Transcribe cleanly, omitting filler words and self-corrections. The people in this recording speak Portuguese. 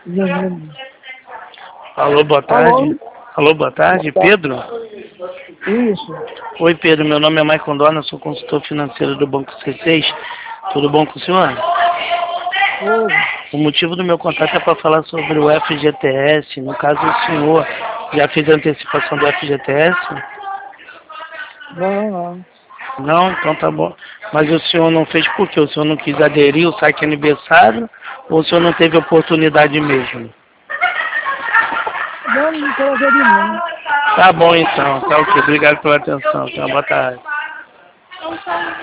Alô, boa tarde. Alô, boa tarde, Pedro? Isso. Oi, Pedro, meu nome é Maicon Dona, sou consultor financeiro do Banco C6. Tudo bom com o senhor? Oi. O motivo do meu contato é para falar sobre o FGTS. No caso, o senhor já fez a antecipação do FGTS? Não. Não? Então tá bom. Mas o senhor não fez por quê? O senhor não quis aderir ao saque aniversário ou o senhor não teve oportunidade mesmo? Não quero ver não. Tá bom então, tá ok. Obrigado pela atenção. Tá, boa tarde.